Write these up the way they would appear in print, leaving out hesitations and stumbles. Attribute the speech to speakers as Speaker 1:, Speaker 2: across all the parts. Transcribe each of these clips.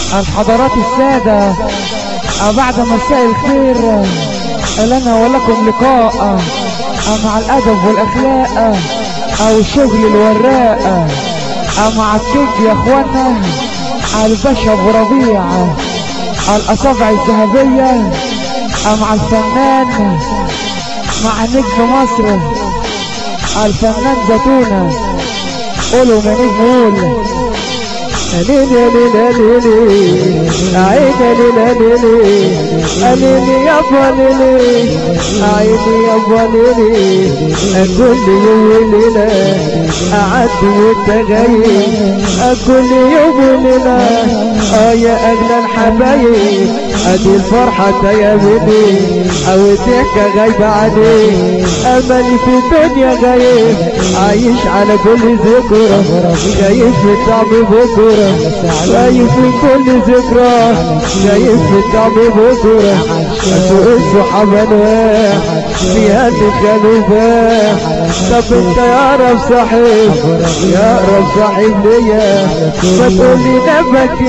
Speaker 1: الحضرات السادة، بعد مساء الخير لنا ولكم لقاء مع الأدب والأخلاق أو شغل الوراق مع الكيك يا اخوانا، الباشا ابو ربيع، الأصابع الذهبية مع الفنان، مع نجم مصر الفنان زتونة. قولوا ما نجم قول ليلي عيني ليلي يابا ليلي عيني يابا ليلي كل يوم ليلة أعدي وانت غايب كل يوم ليلة يا أغلى الحبايب ادي الفرحة يا بني او الضحكة غايبة عني املي في الدنيا غايب عايش على كل ذكرى شايف الطعم بكرة شايف في كل ذكرى شايف الطعم بكرة سوق الصحاب انواع فيها اللي كانوا باع طب انت يا رب صاحب يا رب صاحب ليا ما تقولي نبك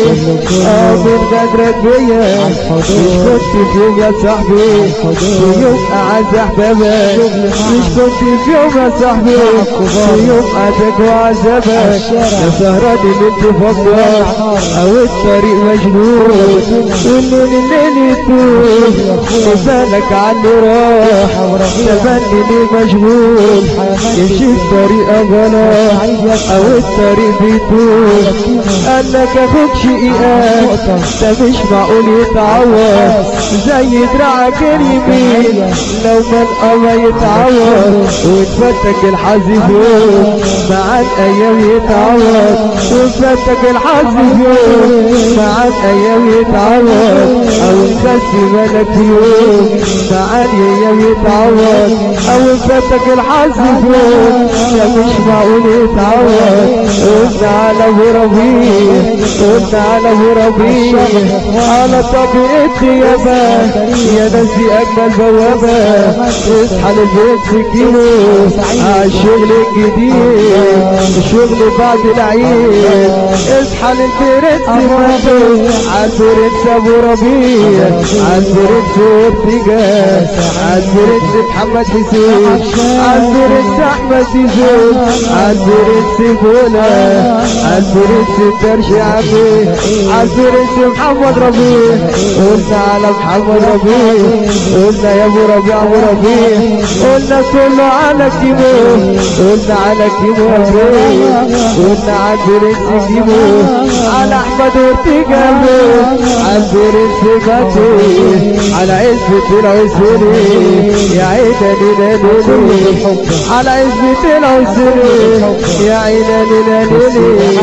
Speaker 1: من غدرك بيا مش كنت في يوم يا صاحبي في يوم اعز احبابك مش كنت في يوم يا صاحبي في يوم اذاك وعذابك يا سهراني اللي انت فكر او الطريق مجنون والليل يطول وبالك عني راح تبني ليه مجنون يمشي بطريقه غلط او الطريق بيطول قالك اخوك شقيقك ده مش معقول يتعوض زي دراعك اليمين لو ما القمر يتعوض وتفتك الحظ يوم مع الايام يتعوض وتفتك الحظ يوم مع الايام يتعوض او بس مالك يوم مع الايام يتعوض او فتك الحظ يوم ده مش معقول يتعوض قلنا على ابو ربيع قلنا على ابو ربيع على طبيعتي يا ناسي اجمل بوابه اصحى للبيت كيلو عالشغل الجديد الشغل بعد العيد اصحى للبيت عالبرنس ابو ربيع عالبرنس ارتجال عالبرنس محمد حسين عالبرنس احمد يزول عالبرنس بولا عالبرنس الدرش عبي عالبرنس محمد ربيع قلنا على محمد ربيع قلنا يا ابو ربيع ابو ربيع قلنا كله على كيمو قلنا على كيمو قلنا على البرنس كيمو على احمد ارتجال عالبرنس باتي على عزبة العسري يا عينا ليلة ليلي على عزبة العسري يا عينا ليلة ليلي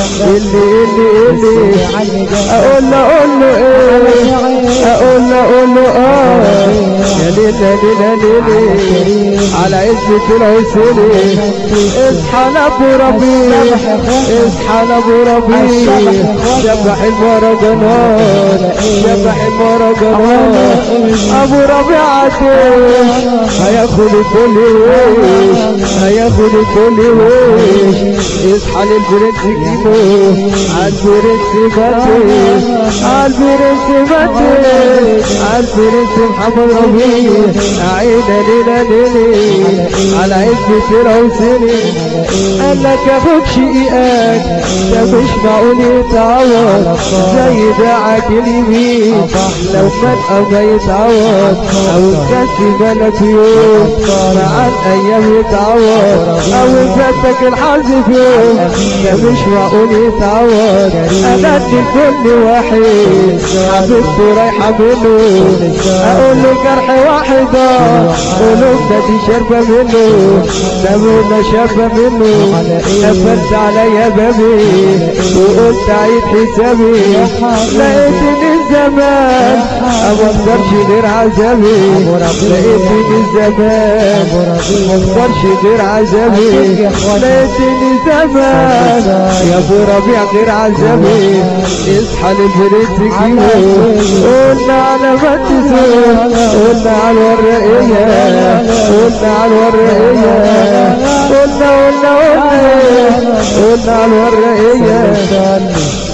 Speaker 1: اللي اقول له ايه اقول له يا ليلة ليلي على عزبة العسري اصحى لابو ربيع اصحى لابو ربيع شبح المهرجانات شبح المهرجانات ابو ربيع عطيش هياخد كل وش هياخد كل وش اصحى للبرنس جيبو عالبرنس باتي عالبرنس باتي عالبرنس محمد ربيع عينا ليلة ليلي على عزبة العسري قالك اخوك شقيقك ده مش معقول يتعوض زي دراعك اليمين لو ما القمر يتعوض او الكاس مالك يوم مع الايام يتعوض او فاتك الحظ في يوم ده مش معقول يتعوض انا ادي لكل واحد حبيبته رايحه منه اقول له جرح واحده قلوبنا دي شاربه منه دموعنا شاربه منه قفلت عليا بابي وقلت عيد حسابي لقيتني الزمان ما اقدرش غير عذابي لقيتني الزمان ما اقدرش غير عذابي لقيتني زمان يا ابو ربيع غير عذابي اصحى للبرنس جيبو قلنا على ما تزول قلنا على الورقية قلنا على الورقية قلنا على الورقية